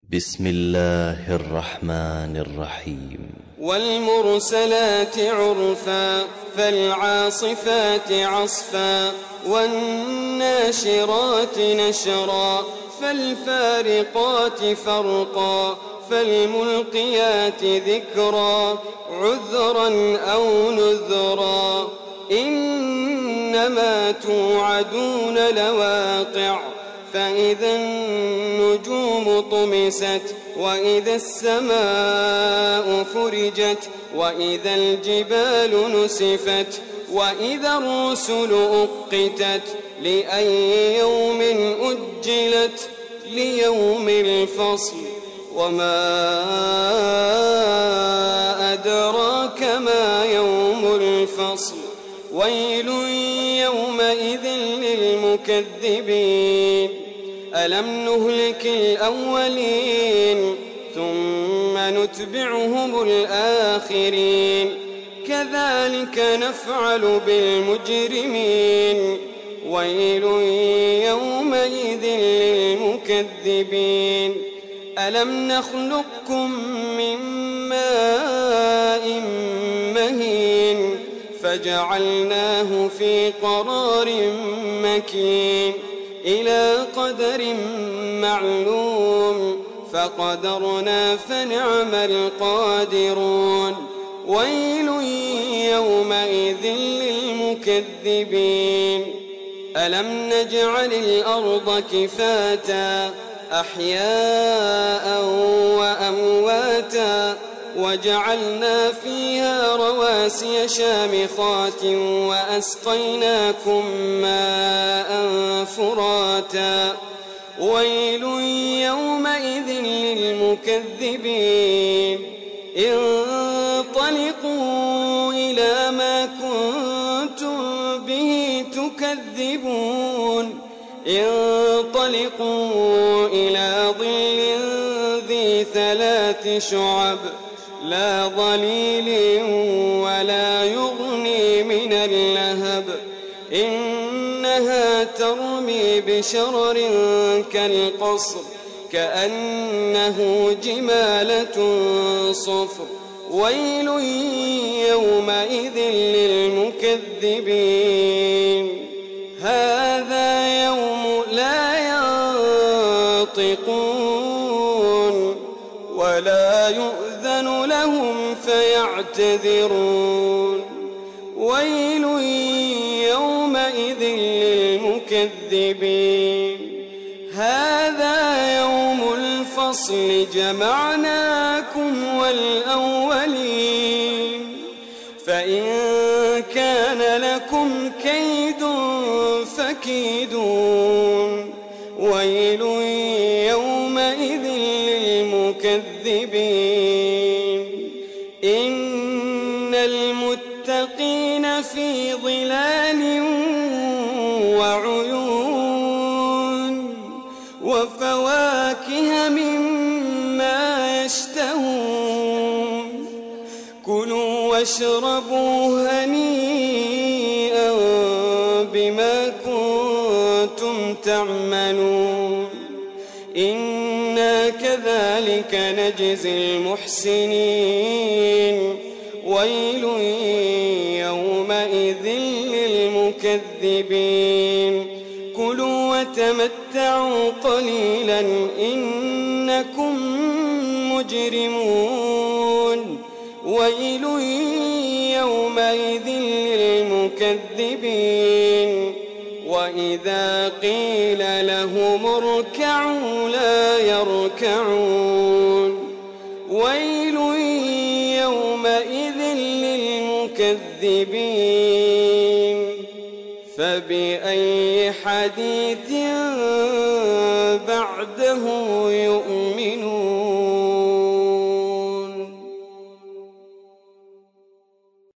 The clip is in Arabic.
بسم الله الرحمن الرحيم. والمرسلات عرفا فالعاصفات عصفا والناشرات نشرا فالفارقات فرقا فالملقيات ذكرا عذرا أو نذرا إنما توعدون لواقع فإذا النجوم طمست وإذا السماء فرجت وإذا الجبال نسفت وإذا الرسل أقتت لأي يوم أجلت ليوم الفصل وما أدراك ما يوم الفصل ويل يومئذ للمكذبين ألم نهلك الأولين ثم نتبعهم الآخرين كذلك نفعل بالمجرمين ويل يومئذ للمكذبين ألم نخلقكم من ماء مهين فجعلناه في قرار مكين إلى قدر معلوم فقدرنا فنعم القادرون ويل يومئذ للمكذبين ألم نجعل الأرض كفاتا أحياء وأمواتا وجعلنا فيها رواسي شامخات وأسقيناكم ماء فراتا ويل يومئذ للمكذبين انطلقوا إلى ما كنتم به تكذبون انطلقوا إلى ظل ذي 3 شعب لا ظليل ولا يغني من اللهب إنها ترمي بشرر كالقصر كأنه جمالة صفر ويل يومئذ للمكذبين هذا يوم لا ينطقون ولا يؤذن لهم فيعتذرون ويل يومئذ للمكذبين هذا يوم الفصل جمعناكم والأولين فإن كان لكم كيد فكيدون ويل يومئذ للمكذبين إن المتقين في ظلال وعيون وفواكه مما يشتهون كلوا واشربوا هنيئا بما كنتم تعملون إنا كذلك نجزي المحسنين ويل يومئذ للمكذبين كلوا وتمتعوا قليلا إنكم مجرمون ويل يومئذ للمكذبين وإذا قيل لهم اركعوا لا يركعون ويل يومئذ للمكذبين فبأي حديث بعده يؤمنون.